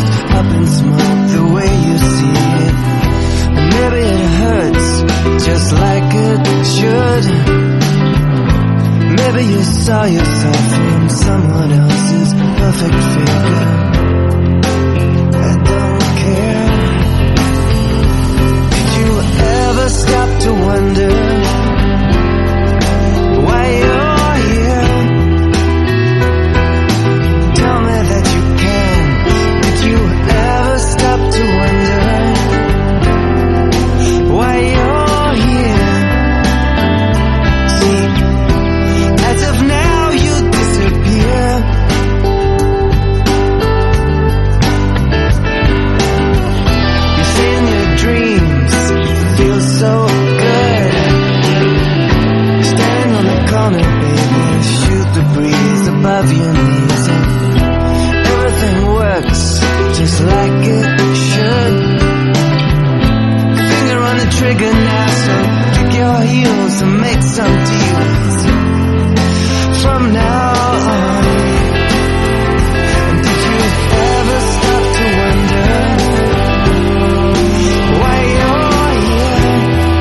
up in smoke the way you see it. Maybe it hurts just like it should. Maybe you saw yourself in someone else's perfect figure. I don't care. Did you ever stop to wonder why you're here? Tell me that you can. Did you ever stop to wonder why you're here? See, as of now you disappear. You say in your dreams feel so good. Standing on the corner, baby, shoot the breeze above your knees, and everything works just like it should. Finger on the trigger now, so kick your heels and make some deals from now on. And did you ever stop to wonder why you're here?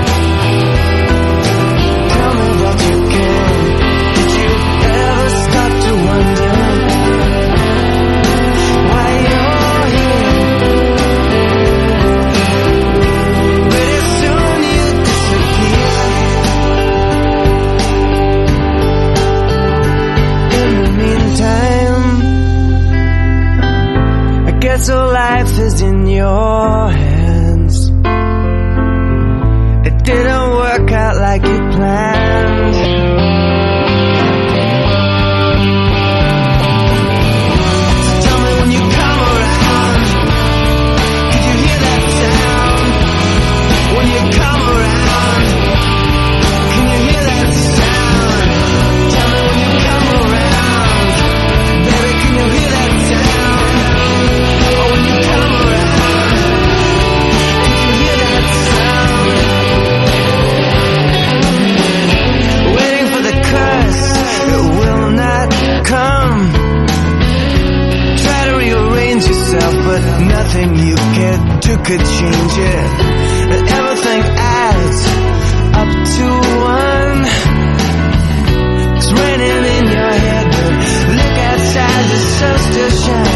Tell me that you can. Did you ever stop to wonder why you're here? Pretty soon you disappear. In the meantime, I guess all life is in your hands. It didn't work out like you planned. So tell me when you come around, did you hear that sound? When you come around, can you hear that sound? Tell me when you come around, baby, can you hear that sound? Oh, when you come around, did you hear that sound? Waiting for the curse, it will not come. Try to rearrange yourself, but nothing you can do could change it. And everything adds up to one. It's raining in your head, but look outside, the sun still shines.